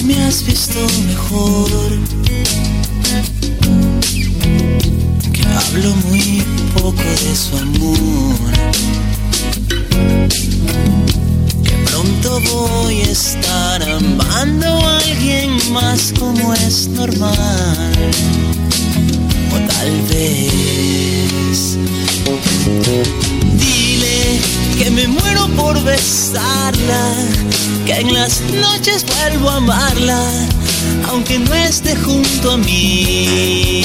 me has visto mejor, que hablo muy poco de su amor, que pronto voy a estar amando a alguien más como es normal, o tal vez dile que me muero por besarla, que en las noches vuelvo a amarla, aunque no esté junto a mí.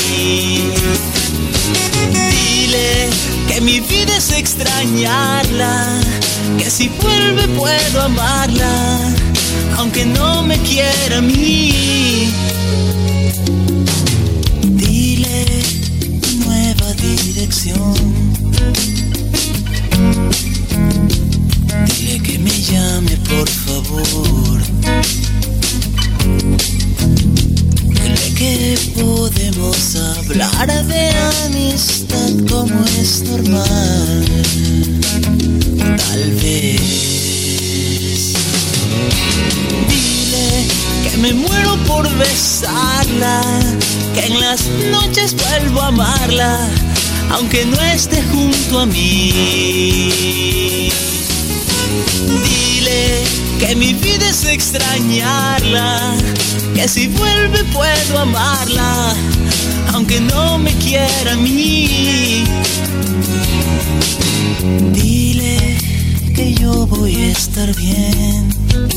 Dile que mi vida es extrañarla, que si vuelve puedo amarla, aunque no me quiera a mí. Dile nueva dirección, dile que me llame por favor, dile que podemos hablar de amistad como es normal, tal vez. Dile que me muero por besarla, que en las noches vuelvo a amarla, aunque no esté junto a mí. Dile que mi vida es extrañarla, que si vuelve puedo amarla, aunque no me quiera a mí. Dile que yo voy a estar bien,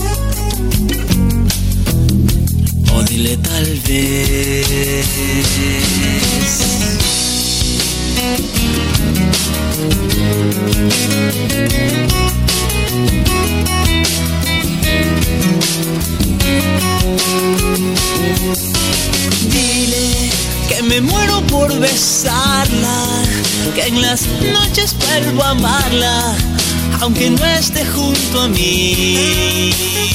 o dile tal vez. Dile que me muero por besarla, que en las noches vuelvo a amarla, aunque no esté junto a mí.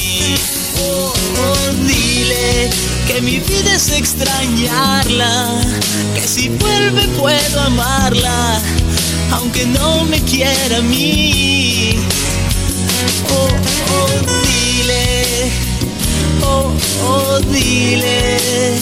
Dile que mi vida es extrañarla, que si vuelve puedo amarla, aunque no me quiera a mí. Dile, dile,